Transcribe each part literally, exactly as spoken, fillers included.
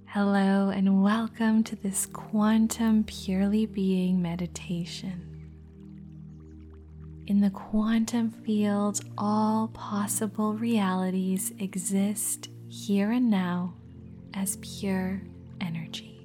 Hello and welcome to this Quantum Purely Being meditation. In the quantum field, all possible realities exist here and now as pure energy.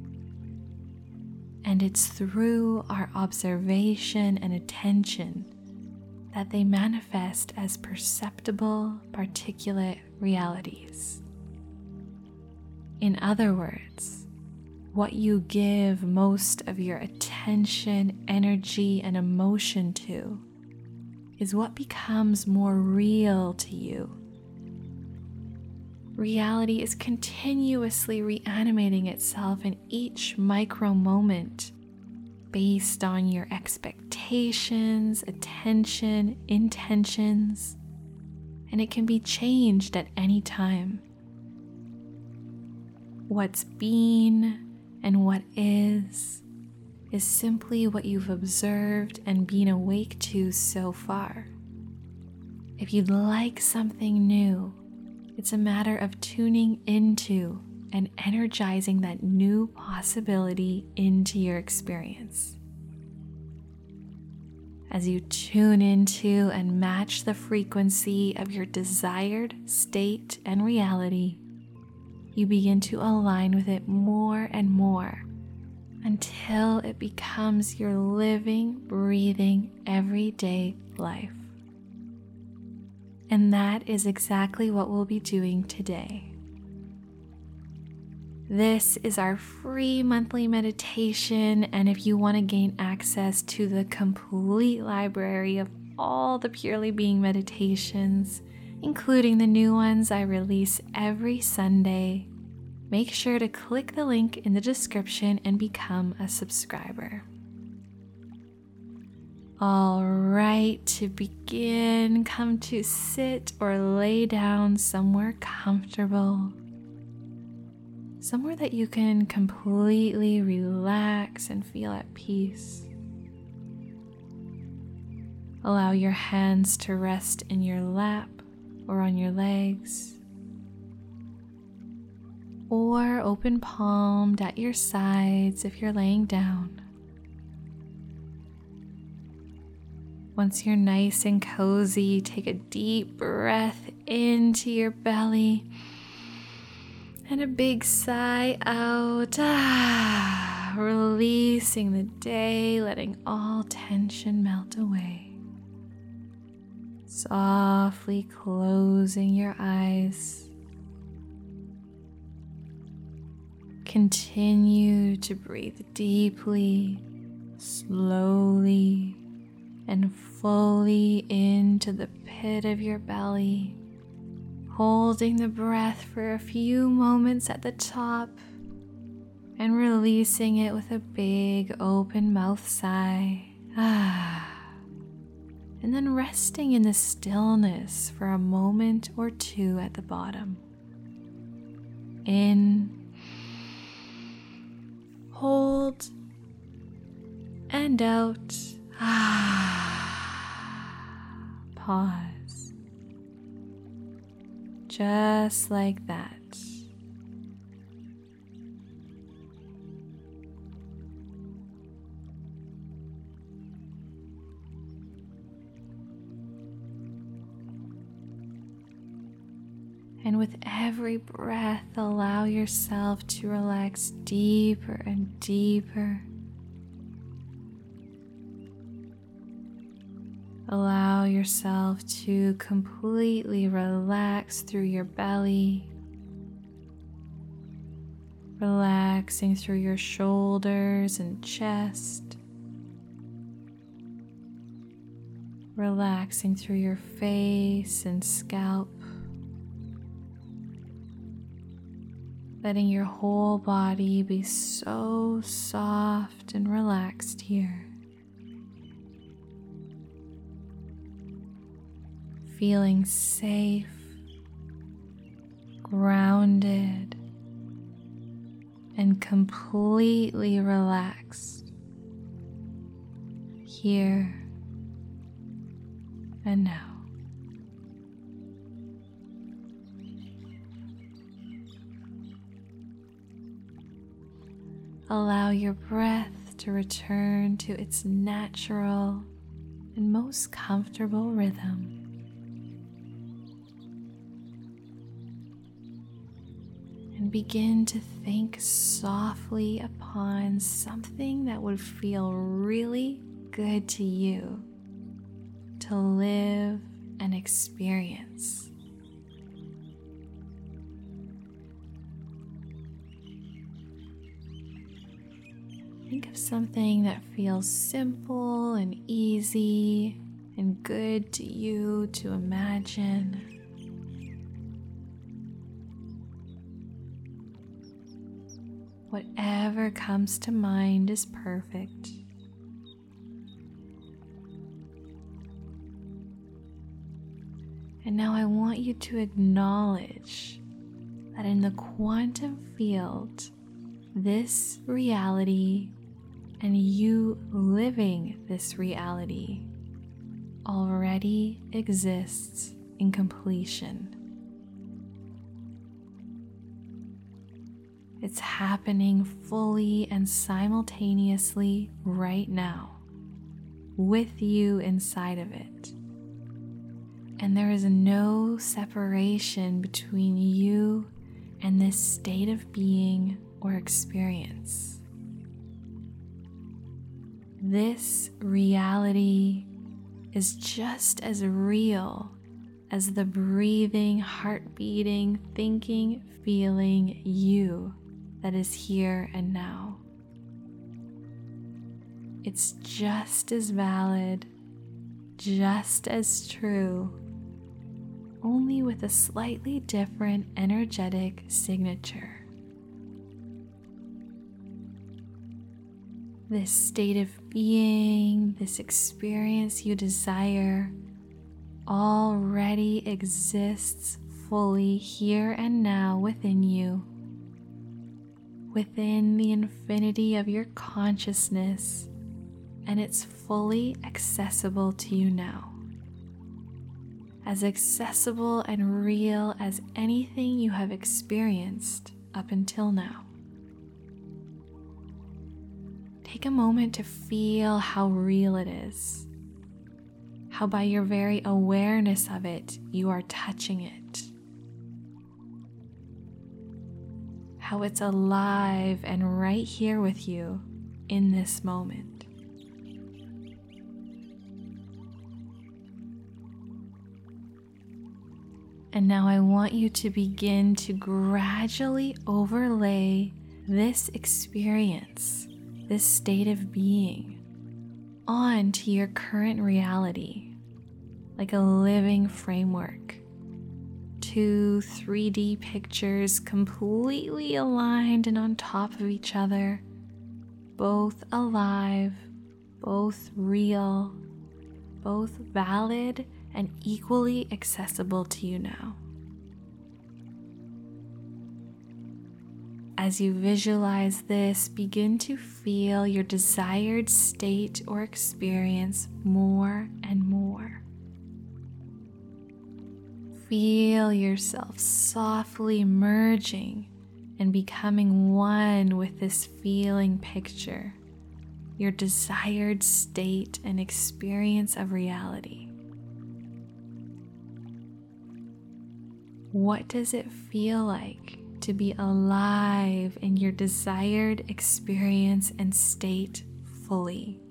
And it's through our observation and attention that they manifest as perceptible particulate realities. In other words, what you give most of your attention, energy, and emotion to is what becomes more real to you. Reality is continuously reanimating itself in each micro moment based on your expectations, attention, intentions, and it can be changed at any time. What's been and what is, is simply what you've observed and been awake to so far. If you'd like something new, it's a matter of tuning into and energizing that new possibility into your experience. As you tune into and match the frequency of your desired state and reality, you begin to align with it more and more until it becomes your living, breathing, everyday life. And that is exactly what we'll be doing today. This is our free monthly meditation, and if you want to gain access to the complete library of all the Purely Being meditations, including the new ones I release every Sunday, make sure to click the link in the description and become a subscriber. All right, to begin, come to sit or lay down somewhere comfortable, somewhere that you can completely relax and feel at peace. Allow your hands to rest in your lap or on your legs, or open palmed at your sides if you're laying down. Once you're nice and cozy, take a deep breath into your belly and a big sigh out, ah, releasing the day, letting all tension melt away. Softly closing your eyes. Continue to breathe deeply, slowly, and fully into the pit of your belly, holding the breath for a few moments at the top and releasing it with a big open mouth sigh. Ah. And then resting in the stillness for a moment or two at the bottom. In, hold, and out. Pause. Just like that. And with every breath, allow yourself to relax deeper and deeper. Allow yourself to completely relax through your belly, relaxing through your shoulders and chest, relaxing through your face and scalp, letting your whole body be so soft and relaxed here. Feeling safe, grounded, and completely relaxed here and now. Allow your breath to return to its natural and most comfortable rhythm. And begin to think softly upon something that would feel really good to you to live and experience. Think of something that feels simple and easy and good to you to imagine. Whatever comes to mind is perfect. And now I want you to acknowledge that in the quantum field, this reality and you living this reality already exists in completion. It's happening fully and simultaneously right now, with you inside of it. And there is no separation between you and this state of being or experience. This reality is just as real as the breathing, heart-beating, thinking, feeling you that is here and now. It's just as valid, just as true, only with a slightly different energetic signature. This state of being, this experience you desire, already exists fully here and now within you, within the infinity of your consciousness, and it's fully accessible to you now. As accessible and real as anything you have experienced up until now. Take a moment to feel how real it is, how by your very awareness of it, you are touching it, how it's alive and right here with you in this moment. And now I want you to begin to gradually overlay this experience, this state of being, onto your current reality, like a living framework. Two three D pictures completely aligned and on top of each other, both alive, both real, both valid and equally accessible to you now. As you visualize this, begin to feel your desired state or experience more and more. Feel yourself softly merging and becoming one with this feeling picture, your desired state and experience of reality. What does it feel like to be alive in your desired experience and state fully?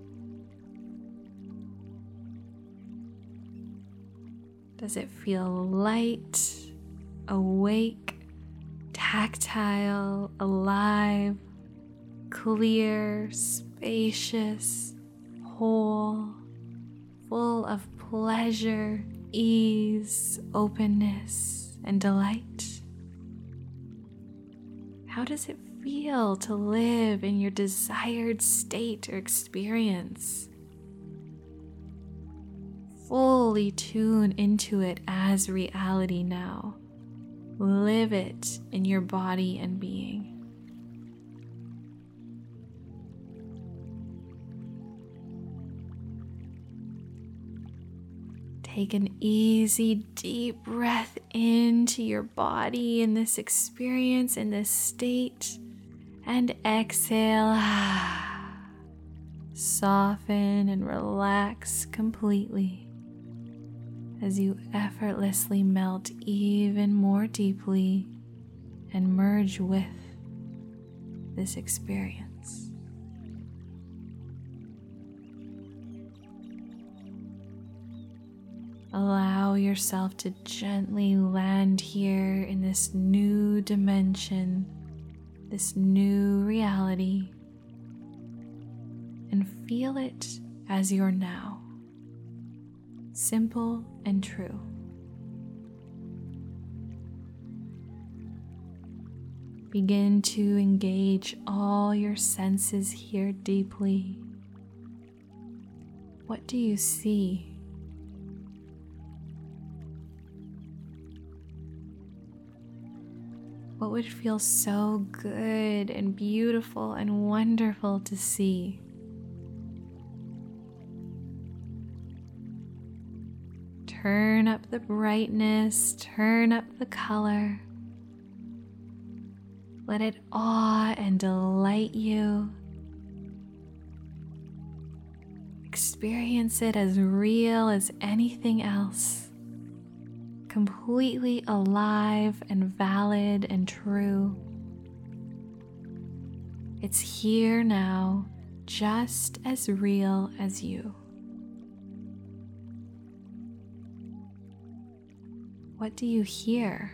Does it feel light, awake, tactile, alive, clear, spacious, whole, full of pleasure, ease, openness, and delight? How does it feel to live in your desired state or experience? Fully tune into it as reality now. Live it in your body and being. Take an easy, deep breath into your body in this experience, in this state, And exhale. Soften and relax completely as you effortlessly melt even more deeply and merge with this experience. Allow yourself to gently land here in this new dimension, this new reality, and feel it as your now, simple and true. Begin to engage all your senses here deeply. What do you see? What would feel so good and beautiful and wonderful to see? Turn up the brightness, turn up the color. Let it awe and delight you. Experience it as real as anything else. Completely alive and valid and true. It's here now, just as real as you. What do you hear?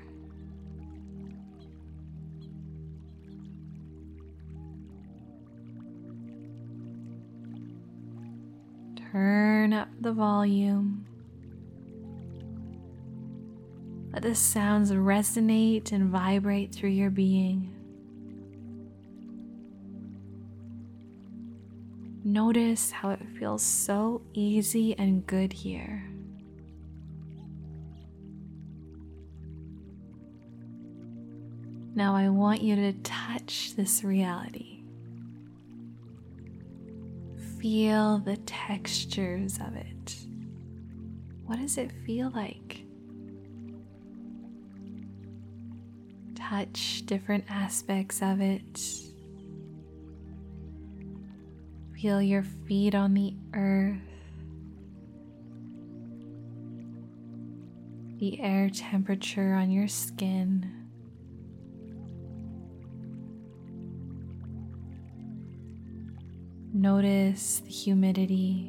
Turn up the volume. Let the sounds resonate and vibrate through your being. Notice how it feels so easy and good here. Now I want you to touch this reality. Feel the textures of it. What does it feel like? Touch different aspects of it. Feel your feet on the earth. The air temperature on your skin. Notice the humidity.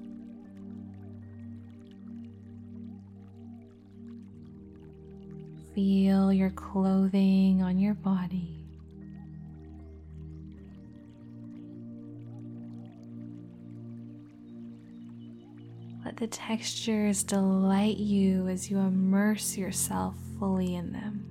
Feel your clothing on your body. Let the textures delight you as you immerse yourself fully in them.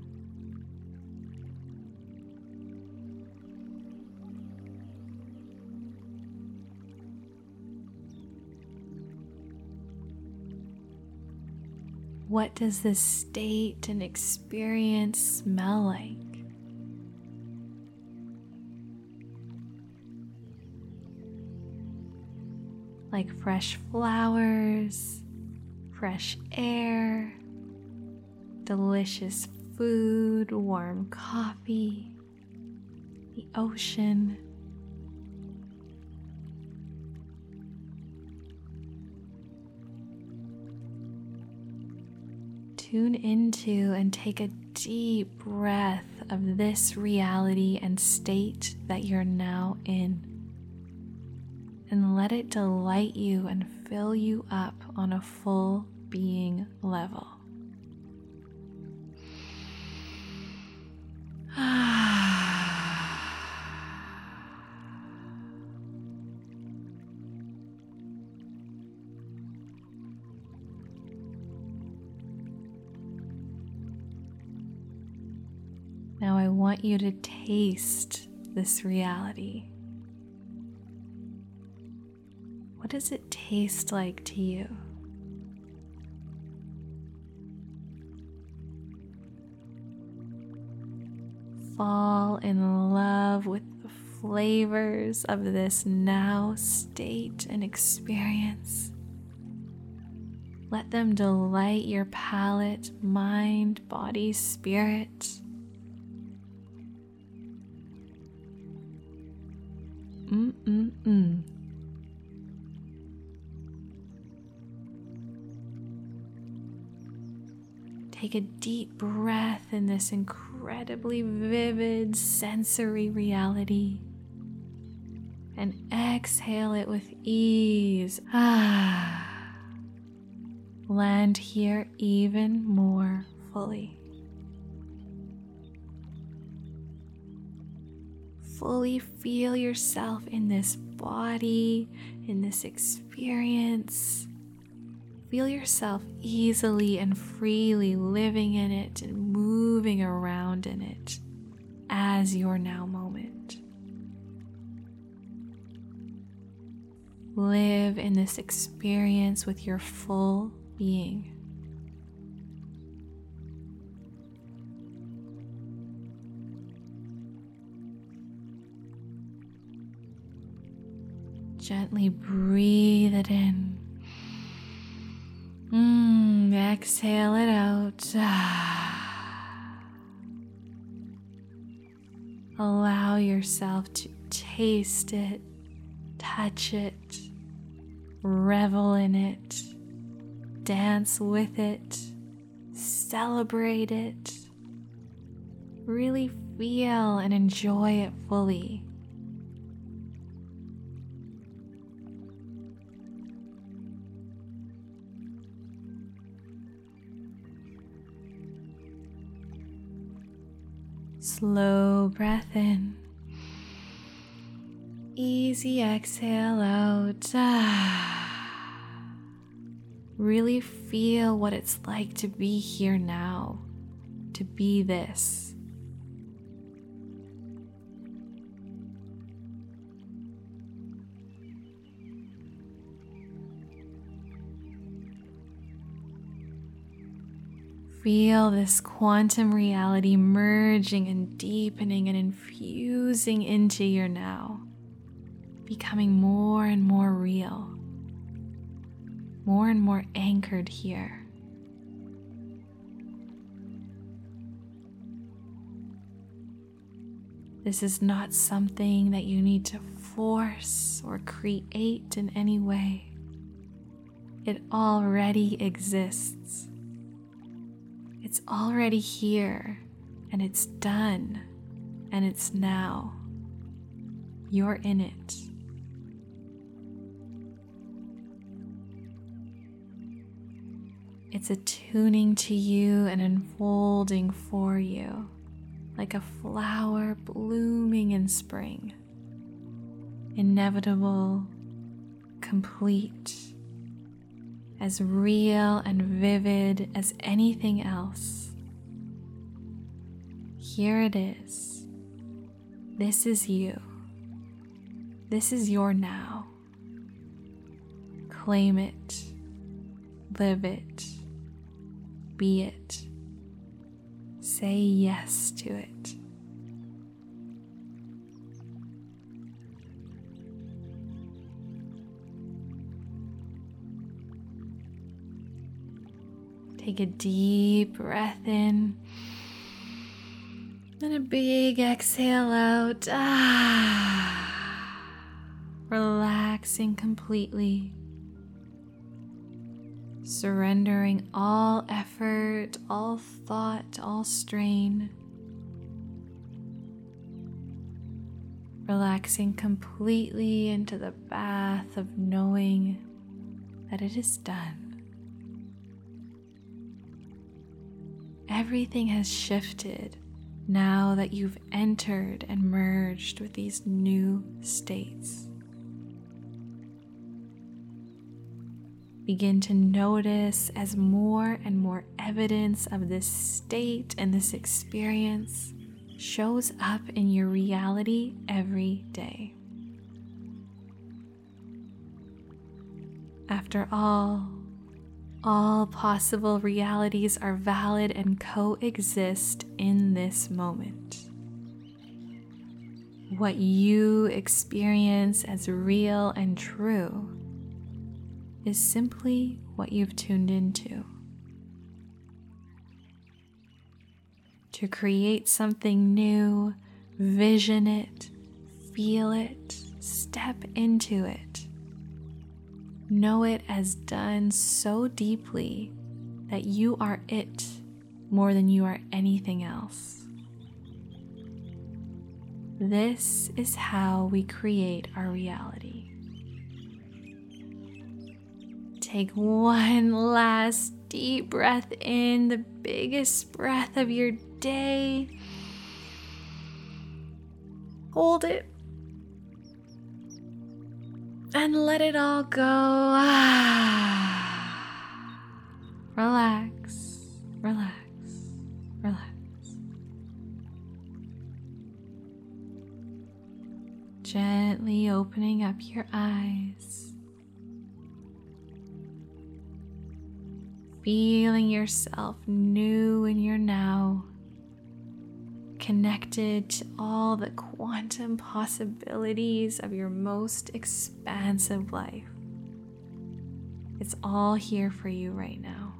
What does this state and experience smell like? Like fresh flowers, fresh air, delicious food, warm coffee, the ocean. Tune into and take a deep breath of this reality and state that you're now in. And let it delight you and fill you up on a full being level. Now I want you to taste this reality. What does it taste like to you? Fall in love with the flavors of this now state and experience. Let them delight your palate, mind, body, spirit. Mm-mm-mm-mm. Take a deep breath in this incredibly vivid sensory reality and exhale it with ease. Ah. Land here even more fully. Fully feel yourself in this body, in this experience. Feel yourself easily and freely living in it and moving around in it as your now moment. Live in this experience with your full being. Gently breathe it in. Mm, exhale it out. Allow yourself to taste it, touch it, revel in it, dance with it, celebrate it. Really feel and enjoy it fully. Slow breath in. Easy exhale out. Ah. Really feel what it's like to be here now, to be this. Feel this quantum reality merging and deepening and infusing into your now, becoming more and more real, more and more anchored here. This is not something that you need to force or create in any way. It already exists. It's already here, and it's done, and it's now. You're in it. It's attuning to you and unfolding for you, like a flower blooming in spring. Inevitable, complete, as real and vivid as anything else. Here it is. This is you. This is your now. Claim it. Live it. Be it. Say yes to it. Take a deep breath in and a big exhale out. Ah, relaxing completely, surrendering all effort, all thought, all strain. Relaxing completely into the bath of knowing that it is done. Everything has shifted now that you've entered and merged with these new states. Begin to notice as more and more evidence of this state and this experience shows up in your reality every day. After all, all possible realities are valid and coexist in this moment. What you experience as real and true is simply what you've tuned into. To create something new, vision it, feel it, Step into it. Know it as done so deeply that you are it more than you are anything else. This is how we create our reality. Take one last deep breath in, the biggest breath of your day. Hold it. And let it all go. Relax, relax, relax. Gently opening up your eyes. Feeling yourself new in your now. Connected to all the quantum possibilities of your most expansive life. It's all here for you right now.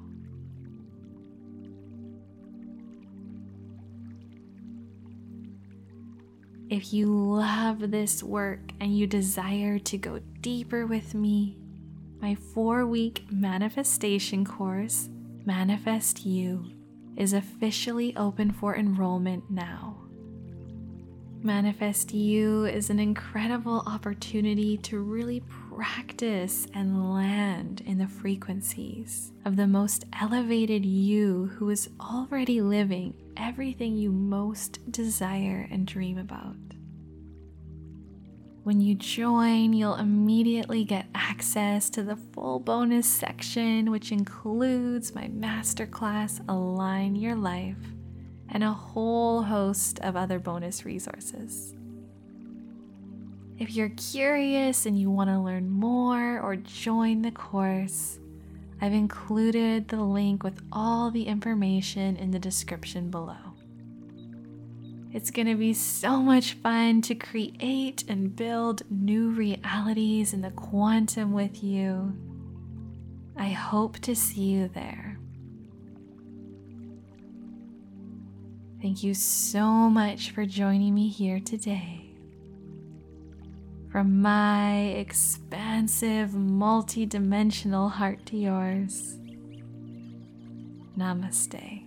If you love this work and you desire to go deeper with me, my four-week manifestation course, Manifest You, is officially open for enrollment now. Manifest You is an incredible opportunity to really practice and land in the frequencies of the most elevated you who is already living everything you most desire and dream about. When you join, you'll immediately get access to the full bonus section, which includes my masterclass Align Your Life and a whole host of other bonus resources. If you're curious and you want to learn more or join the course, I've included the link with all the information in the description below. It's going to be so much fun to create and build new realities in the quantum with you. I hope to see you there. Thank you so much for joining me here today. From my expansive, multi-dimensional heart to yours, namaste.